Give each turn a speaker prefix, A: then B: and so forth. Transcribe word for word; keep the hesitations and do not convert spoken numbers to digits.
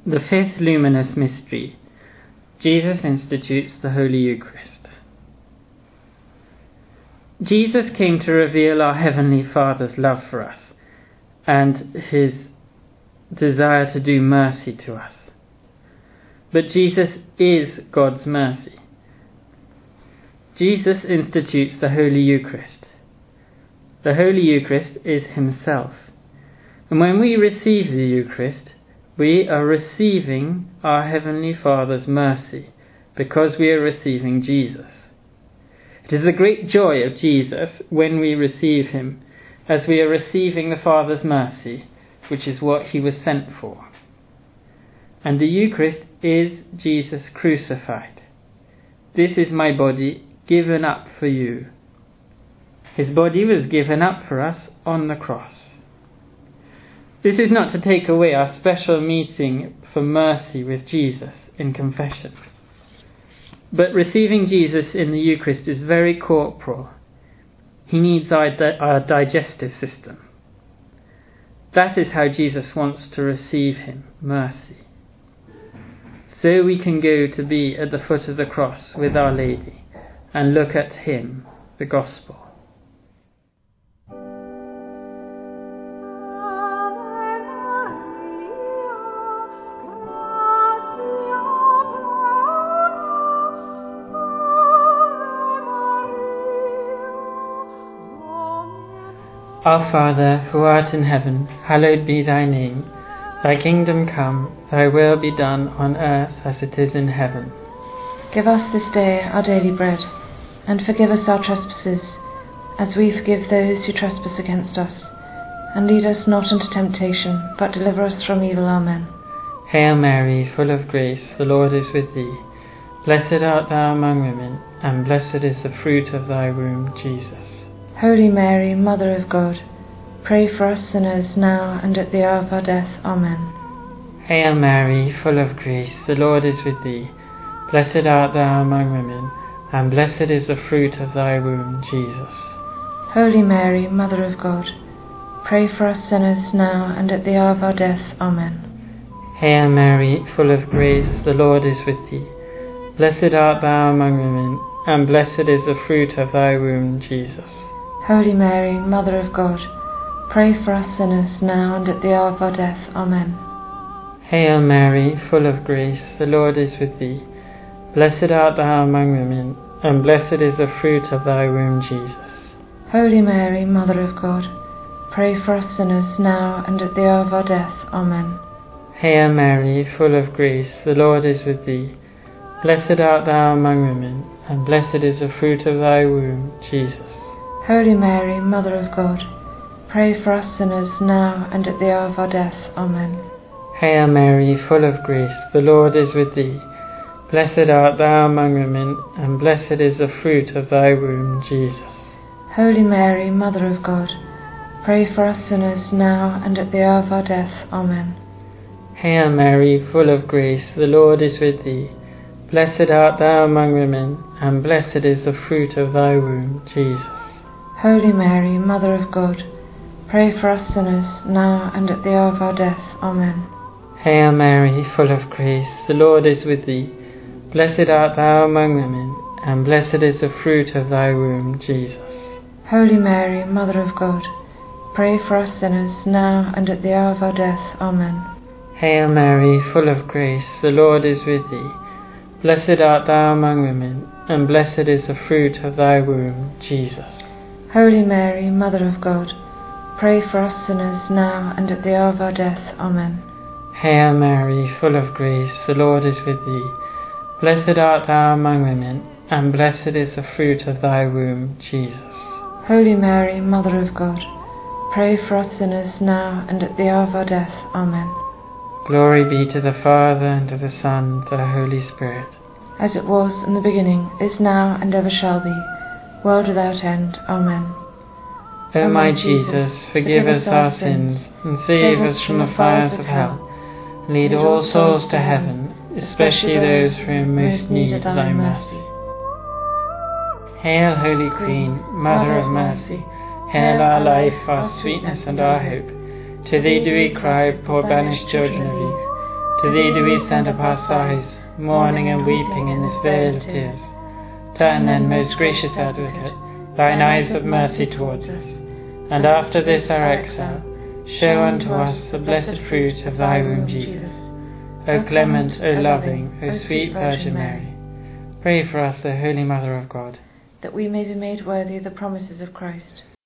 A: The fifth luminous mystery. Jesus institutes the Holy Eucharist. Jesus came to reveal our Heavenly Father's love for us and his desire to do mercy to us. But Jesus is God's mercy. Jesus institutes the Holy Eucharist. The Holy Eucharist is himself. And when we receive the Eucharist, we are receiving our Heavenly Father's mercy because we are receiving Jesus. It is the great joy of Jesus when we receive him, as we are receiving the Father's mercy, which is what he was sent for. And the Eucharist is Jesus crucified. This is my body given up for you. His body was given up for us on the cross. This is not to take away our special meeting for mercy with Jesus in confession. But receiving Jesus in the Eucharist is very corporal. He needs our, di- our digestive system. That is how Jesus wants to receive him, mercy. So we can go to be at the foot of the cross with Our Lady and look at him, the Gospel. Our Father, who art in heaven, hallowed be thy name. Thy kingdom come, thy will be done on earth as it is in heaven.
B: Give us this day our daily bread, and forgive us our trespasses, as we forgive those who trespass against us. And lead us not into temptation, but deliver us from evil. Amen.
A: Hail Mary, full of grace, the Lord is with thee. Blessed art thou among women, and blessed is the fruit of thy womb, Jesus.
B: Holy Mary, Mother of God, pray for us sinners now and at the hour of our death. Amen.
A: Hail Mary, full of grace, the Lord is with thee. Blessed art thou among women, and blessed is the fruit of thy womb, Jesus.
B: Holy Mary, Mother of God, pray for us sinners now and at the hour of our death. Amen.
A: Hail Mary, full of grace, the Lord is with thee. Blessed art thou among women, and blessed is the fruit of thy womb, Jesus.
B: Holy Mary, Mother of God, pray for us sinners now and at the hour of our death. Amen.
A: Hail Mary, full of grace, the Lord is with thee. Blessed art thou among women, and blessed is the fruit of thy womb, Jesus.
B: Holy Mary, Mother of God, pray for us sinners now and at the hour of our death. Amen.
A: Hail Mary, full of grace, the Lord is with thee. Blessed art thou among women, and blessed is the fruit of thy womb, Jesus.
B: Holy Mary, Mother of God, pray for us sinners now and at the hour of our death. Amen.
A: Hail Mary, full of grace, the Lord is with thee. Blessed art thou among women, and blessed is the fruit of thy womb, Jesus.
B: Holy Mary, Mother of God, pray for us sinners now and at the hour of our death. Amen.
A: Hail Mary, full of grace, the Lord is with thee. Blessed art thou among women, and blessed is the fruit of thy womb, Jesus.
B: Holy Mary, Mother of God, pray for us sinners now and at the hour of our death. Amen.
A: Hail Mary, full of grace, the Lord is with thee. Blessed art thou among women, and blessed is the fruit of thy womb, Jesus.
B: Holy Mary, Mother of God, pray for us sinners now and at the hour of our death. Amen.
A: Hail Mary, full of grace, the Lord is with thee. Blessed art thou among women, and blessed is the fruit of thy womb, Jesus.
B: Holy Mary, Mother of God, pray for us sinners now and at the hour of our death. Amen.
A: Hail Mary, full of grace, the Lord is with thee. Blessed art thou among women, and blessed is the fruit of thy womb, Jesus.
B: Holy Mary, Mother of God, pray for us sinners now and at the hour of our death. Amen.
A: Glory be to the Father, and to the Son, and to the Holy Spirit.
B: As it was in the beginning, is now, and ever shall be, world without end. Amen.
A: O my Jesus, forgive us our sins, and save us from the fires of hell. Lead all souls to heaven, especially those who are in most need of thy mercy. Hail, Holy Queen, Mother of Mercy, hail our life, our sweetness, and our hope. To thee do we cry, poor banished children of Eve. To thee do we send up our sighs, mourning and weeping in this vale of tears. Turn then, most gracious Advocate, thine eyes of mercy towards us, and after this our exile, show unto us the blessed fruit of thy womb, Jesus. O clement, O loving, O sweet Virgin Mary, pray for us, O Holy Mother of God,
B: that we may be made worthy of the promises of Christ.